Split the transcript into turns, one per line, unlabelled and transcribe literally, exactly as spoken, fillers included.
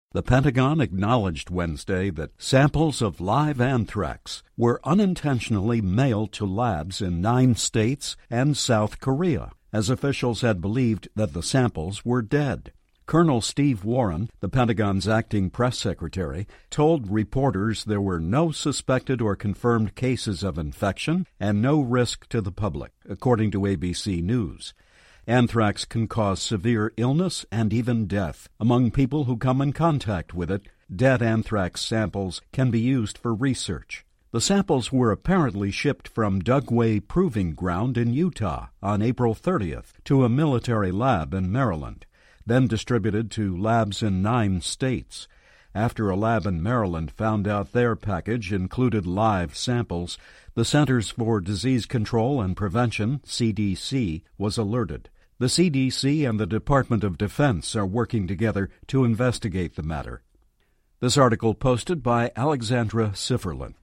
The Pentagon acknowledged Wednesday that samples of live anthrax were unintentionally mailed to labs in nine states and South Korea, as officials had believed that the samples were dead. Colonel Steve Warren, the Pentagon's acting press secretary, told reporters there were no suspected or confirmed cases of infection and no risk to the public, according to A B C News. Anthrax can cause severe illness and even death. Among people who come in contact with it, dead anthrax samples can be used for research. The samples were apparently shipped from Dugway Proving Ground in Utah on April thirtieth to a military lab in Maryland, then distributed to labs in nine states. After a lab in Maryland found out their package included live samples, the Centers for Disease Control and Prevention, C D C, was alerted. The C D C and the Department of Defense are working together to investigate the matter. This article posted by Alexandra Sifferlin.